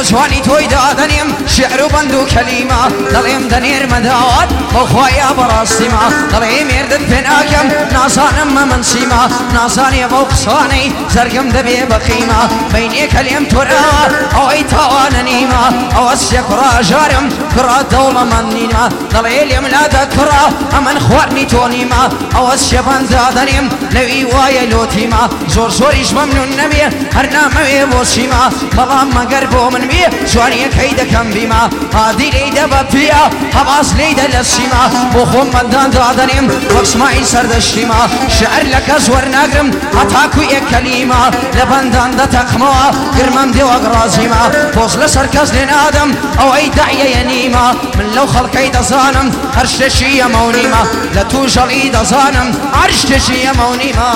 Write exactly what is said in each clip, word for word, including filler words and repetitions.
بوزواني توي دادنيم شعر بندو كلمة دليم دنير مداوات بخوايا براستما دليم يردد فناكم نازانم من سيما نازاني بوقصاني زرقم دبي بقيمة بيني كلم ترى او اي تاوان نيمة او اسيك راجارم كرا دولة من نيمة دليل يملا دكرا امن خوارني تونيمة او اسيبان دادنيم لوي وايا لوتيمة زور زوريش ممنون نبي هرنا موي بوسيمة بلام مقربو من بي جواني كيدا كم بيما هادي ليدا بفيا هباس ليدا للسيما بوخوم مدان دادنيم واسمعي سردشيما شعر لك ازور ناقرم هتاكو ايك كلمة لبندان دا تقموا قرمم دي وقرازيما بوصل سركز لنادم او اي دعية ينيمة من لو خلقي دزانم هرشتشي مونيمة لا توجل اي دزانم عرشتشي مونيمة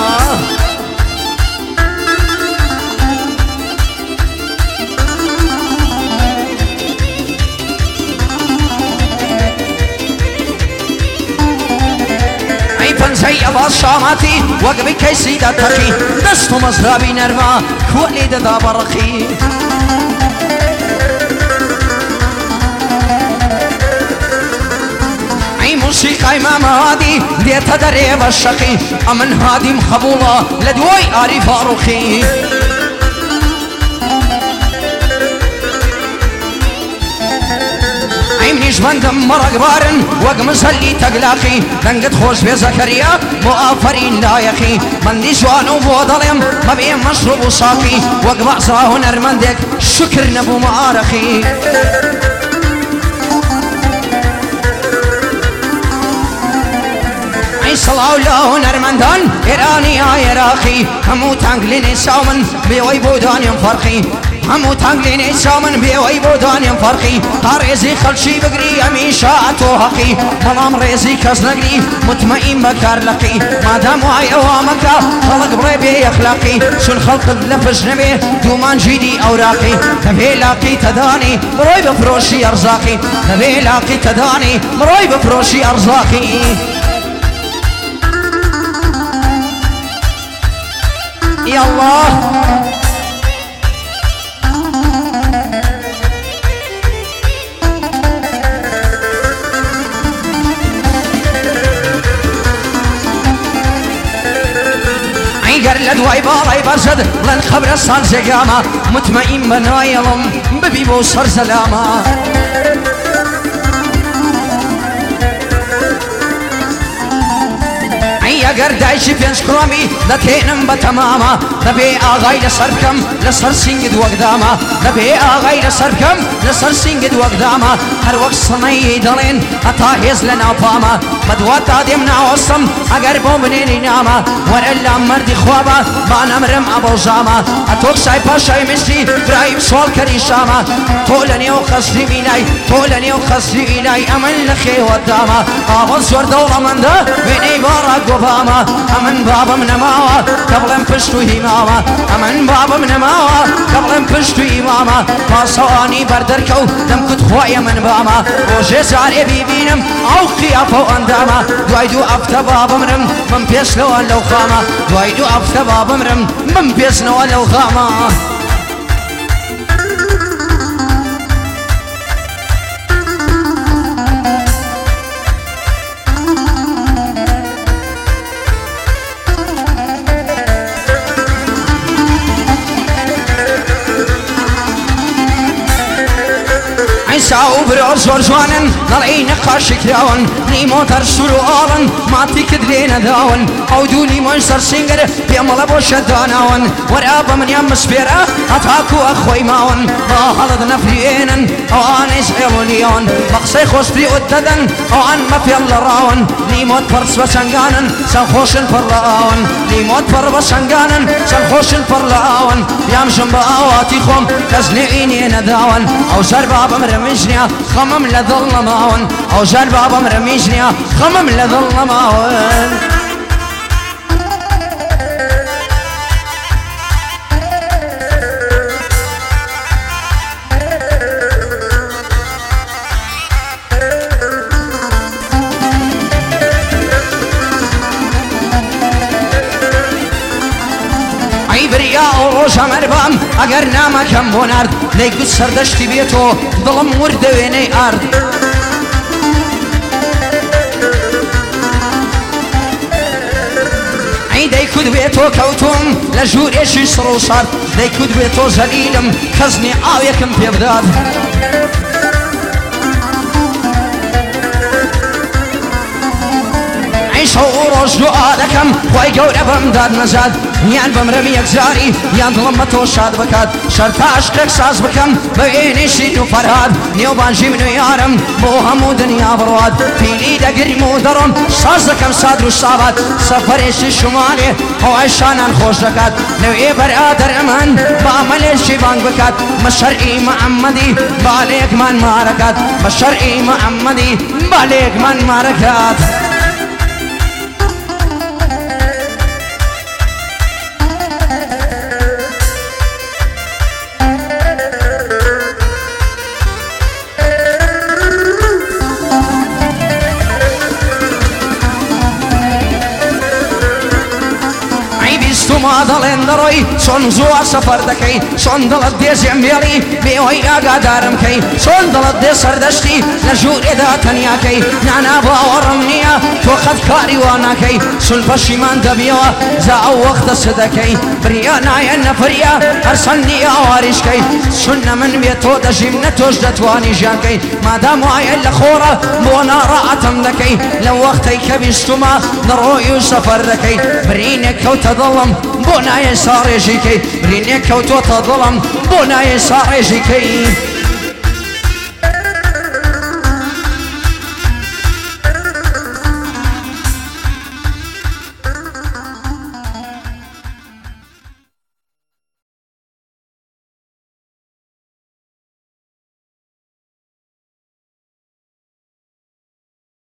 زي الشاماتي وقبي كيسي دا ترقي دستو مزرابي نرما كولي دا دا برقي اي موسيقى امام هادي ديتا دريب الشقي امن هادي مخبولة لدوي آري فاروخي منيش بندم مرق بارن وقمص اللي تقلاقي دنقت خوش في زكريا مؤافرين لا يخي مندي جوانو بوضلم ما بين مشروب وصاقي وقبع صراهو نرمندك شكر نبو معارخي صلاة الله نرمندان إيراني يا عراقي همو تانقليني ساومن بيوي بودان ينفرقي همو تانقليني ساومن بيوي بودان ينفرقي طاريزي خلشي بقري أمي شاعتو حقي ملام ريزي كزنقري مطمئن بكار لقي ما دام وعي أوامك خلق بريبي أخلاقي شن خلق اللفش نبي دومان جيدي أوراقي نبي لاقي تداني مروي بفروشي أرزاقي نبي لاقي تداني مروي بفروشي أرزاقي يا الله عيقر لدواي بالاي برزد لن خبر الصال زقامة مطمئن بنايلم ببيبو صر سلامة اگر دایشی پنج کرامی دتینم بتماما دبی آغای لسرکم لسر سینگ دوقداما دبی آغای لسرکم لسر سینگ دوقداما هر وقت صنعی دلین اتا هز لنا پاما مدوات آدم ناوستم اگر بومنینی ناما ورلا مردی خوابا با نمرم ابو زاما اتوک سای پاشای مسی برایم سوال کری شاما طولنی و خسری ایلای طولنی و خسری ایلای امن لخی وداما آواز زور دولا من ده بینی بارا گوبا امن بابا من ماوا قبل پشتو هیماوا امن بابا من ماوا قبل پشتو هیماوا پاسوانی بردرکو دم کت خوای من باما روزه زاری ببینم او قیافو انداما دوای دو افتا بابا مرم من پیش لو لو خاما دوای دو افتا بابا مرم من پیش لو لو خاما ساو بروز ورزوانن نلعي نقاش كراون نيمو ترسلو آلن ما تكدلين داون او دوني منصر سنگر بيمالا بوش داناون ورابا من يم سبيرا هتاكو اخوي ماون ما هلد نفريينن او انيس عيونيون بقصي خوستري وددن او ان مفي اللراون نيموت فرس وسنگانن سنخوشن فرلاون نيموت فر وسنگانن سنخوشن فرلاون يام جنبا اواتي خوم تزنعيني نداون او زربابا مرمجنيا خمم لظل ماون او زربابا مرمجنيا خمم لظل ماون روشا مربام ئەگەر نامەکەم بۆ نارد لەیگوت سەردەشتی بێتەوە دڵم وردە وێنەی ئارد دەیکود بێتۆ کەوتم لە ژوورێکی سڕ و سار دەیکود بێتۆ زەلیلم کەسنی ئاوێکم پێ بدات عیشە و ڕۆژ دوعا دەکەم خۆی گەورە بەم داد نەزاد یان بەمرەم یەکجاری یان دڵم بە تۆ شاد بکات شەر تا عشقێک ساز بکەم بە وێنێشی و فەرهاد نێوبانجی من و یارم بۆ هەموو دنیا بڕوات پیلی دەگریم و دەڕۆم ساز دەکەم سادر و سابات سەفەرێکی شمالێ هەوای شانان خۆش دەکات لەوێ بەرادەر ئەمان با ئەمەلێکی بانگ بکات بە شەرعی محەممەدی بالێکمان مارەکات بە شەرعی محەممەدی بالێکمان مارەکات ما دڵێن دەڕۆی چۆن زووە سەفەر دەکەی چۆن دڵت دێ زێمبێڵی بێهۆی ئاگادارم کەی چۆن دڵت دێ سەردەشتی لە ژوورێدا تەنیاکەی نانا باوەڕم نییە تۆ قەت کاری وا ناکەی سول پەشیمان دەبیەوە جا ئەو وەختە چ دەکەی بریا نایە نەفریا هەرسەندی ئاواریشکەی چونە من بێ تۆ دەژیم نە تۆش دەتوانی ژیانکەی مادام وایە لە خۆڕە بۆ ناڕەعەتم دەکەی لەو وەختەی کە بیستومە دەڕۆی و سەفەر دەکەی برینێک کەوتە دڵم بۆ نایە ساڕێژیکەی برینێک کەوتۆتە دڵم بۆ نایە ساڕێژیکەی